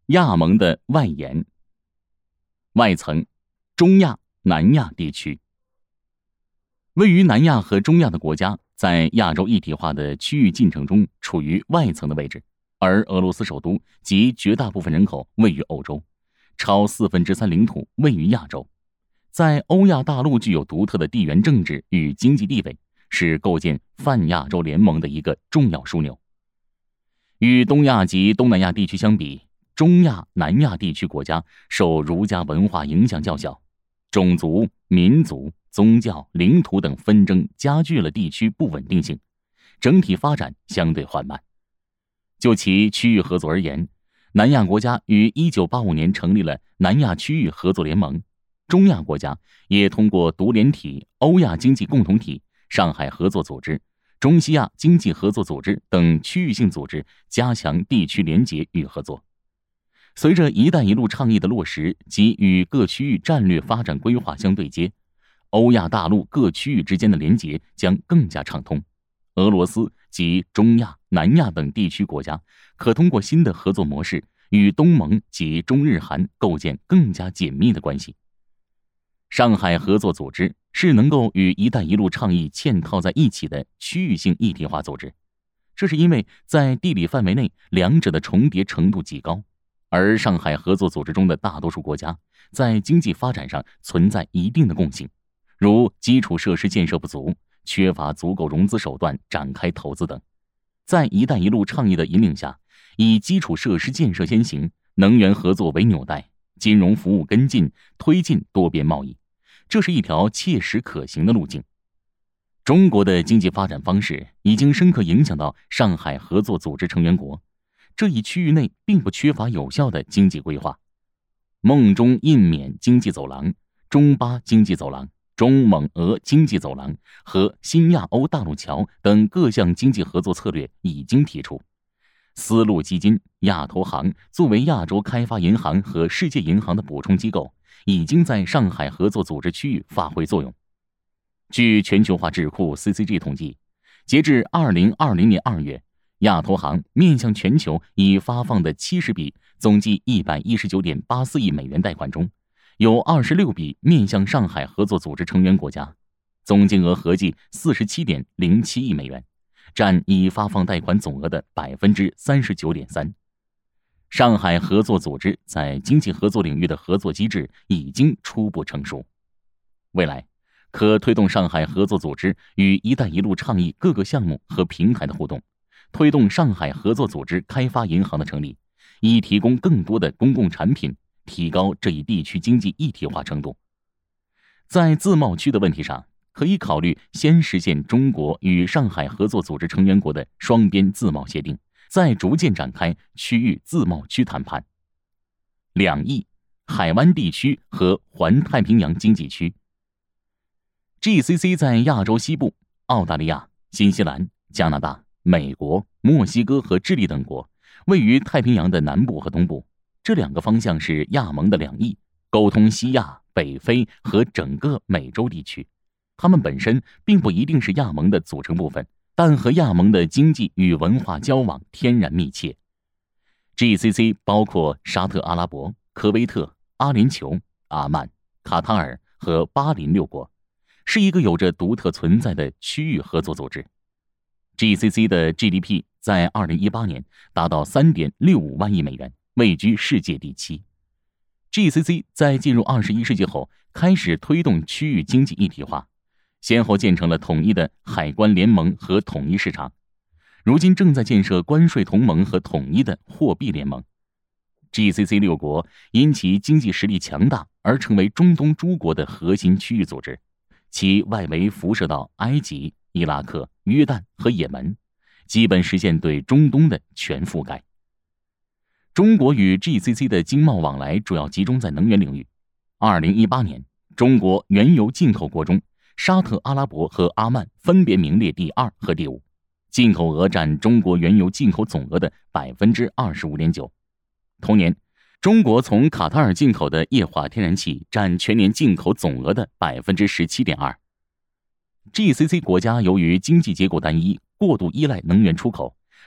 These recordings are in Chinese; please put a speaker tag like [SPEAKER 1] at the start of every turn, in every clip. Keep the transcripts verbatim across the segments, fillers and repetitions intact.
[SPEAKER 1] 亚盟的外延。外层，中亚、南亚地区。位于南亚和中亚的国家在亚洲一体化的区域进程中处于外层的位置，而俄罗斯首都及绝大部分人口位于欧洲，超四分之三领土位于亚洲。在欧亚大陆具有独特的地缘政治与经济地位，是构建泛亚洲联盟的一个重要枢纽。与东亚及东南亚地区相比，中亚、南亚地区国家受儒家文化影响较小，种族、民族、宗教、领土等纷争加剧了地区不稳定性，整体发展相对缓慢。就其区域合作而言，南亚国家于一九八五年成立了南亚区域合作联盟，中亚国家也通过独联体、欧亚经济共同体、上海合作组织、中西亚经济合作组织等区域性组织加强地区联结与合作。随着“一带一路”倡议的落实及与各区域战略发展规划相对接，欧亚大陆各区域之间的连结将更加畅通。俄罗斯及中亚、南亚等地区国家可通过新的合作模式，与东盟及中日韩构建更加紧密的关系。上海合作组织是能够与“一带一路”倡议嵌套在一起的区域性一体化组织，这是因为在地理范围内两者的重叠程度极高，而上海合作组织中的大多数国家在经济发展上存在一定的共性，如基础设施建设不足，缺乏足够融资手段展开投资等。在“一带一路”倡议的引领下，以基础设施建设先行，能源合作为纽带，金融服务跟进，推进多边贸易，这是一条切实可行的路径。中国的经济发展方式已经深刻影响到上海合作组织成员国，这一区域内并不缺乏有效的经济规划。孟中印缅经济走廊、中巴经济走廊、中蒙俄经济走廊和新亚欧大陆桥等各项经济合作策略已经提出。丝路基金、亚投行作为亚洲开发银行和世界银行的补充机构，已经在上海合作组织区域发挥作用。据全球化智库 C C G 统计，截至二零二零年二月，亚投行面向全球已发放的七十笔总计 一百一十九点八四亿美元贷款中，有二十六笔面向上海合作组织成员国家，总金额合计 四十七点零七亿美元，占已发放贷款总额的 百分之三十九点三。上海合作组织在经济合作领域的合作机制已经初步成熟，未来可推动上海合作组织与“一带一路”倡议各个项目和平台的互动，推动上海合作组织开发银行的成立，以提供更多的公共产品，提高这一地区经济一体化程度。在自贸区的问题上，可以考虑先实现中国与上海合作组织成员国的双边自贸协定，再逐渐展开区域自贸区谈判。两翼，海湾地区和环太平洋经济区。G C C 在亚洲西部，澳大利亚、新西兰、加拿大、美国、墨西哥和智利等国，位于太平洋的南部和东部。这两个方向是亚盟的两翼，沟通西亚、北非和整个美洲地区。它们本身并不一定是亚盟的组成部分，但和亚盟的经济与文化交往天然密切。G C C 包括沙特阿拉伯、科威特、阿联酋、阿曼、卡塔尔和巴林六国，是一个有着独特存在的区域合作组织。G C C 的 G D P 在二零一八年达到 三点六五万亿美元，位居世界第七。G C C 在进入二十一世纪后，开始推动区域经济一体化，先后建成了统一的海关联盟和统一市场，如今正在建设关税同盟和统一的货币联盟。G C C 六国因其经济实力强大而成为中东诸国的核心区域组织，其外围辐射到埃及、伊拉克、约旦和也门，基本实现对中东的全覆盖。中国与 G C C 的经贸往来主要集中在能源领域。二零一八年，中国原油进口国中，沙特阿拉伯和阿曼分别名列第二和第五，进口额占中国原油进口总额的 百分之二十五点九。同年，中国从卡塔尔进口的液化天然气占全年进口总额的 百分之十七点二。G C C 国家由于经济结构单一，过度依赖能源出口，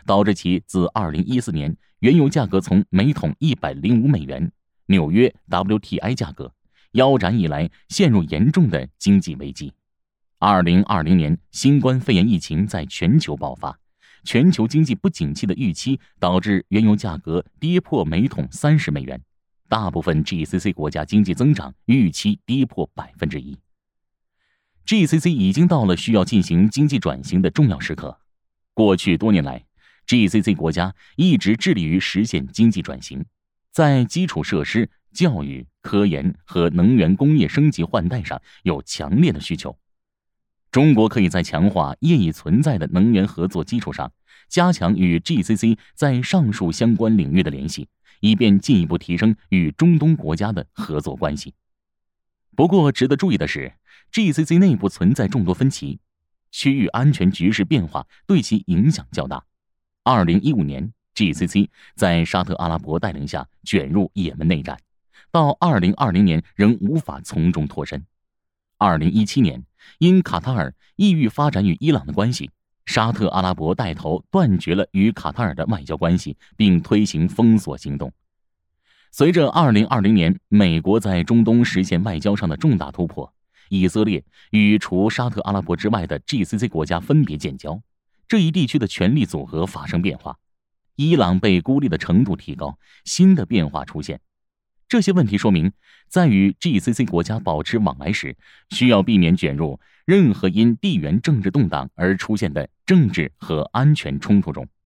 [SPEAKER 1] 导致其自二零一四年原油价格从每桶一百零五美元（纽约 W T I 价格）腰斩以来陷入严重的经济危机。二零二零年，新冠肺炎疫情在全球爆发，全球经济不景气的预期导致原油价格跌破每桶三十美元，大部分 G C C 国家经济增长预期跌破百分之一。G C C 已经到了需要进行经济转型的重要时刻。过去多年来 ，G C C 国家一直致力于实现经济转型，在基础设施、教育、科研和能源工业升级换代上有强烈的需求。中国可以在强化业已存在的能源合作基础上，加强与 G C C 在上述相关领域的联系，以便进一步提升与中东国家的合作关系。不过，值得注意的是 ，G C C 内部存在众多分歧，区域安全局势变化对其影响较大。二零一五年 ，G C C 在沙特阿拉伯带领下卷入也门内战，到二零二零年仍无法从中脱身。二零一七年，因卡塔尔意欲发展与伊朗的关系，沙特阿拉伯带头断绝了与卡塔尔的外交关系，并推行封锁行动。随着二零二零年美国在中东实现外交上的重大突破，以色列与除沙特阿拉伯之外的 G C C 国家分别建交，这一地区的权力组合发生变化，伊朗被孤立的程度提高，新的变化出现。这些问题说明，在与 G C C 国家保持往来时，需要避免卷入任何因地缘政治动荡而出现的政治和安全冲突中。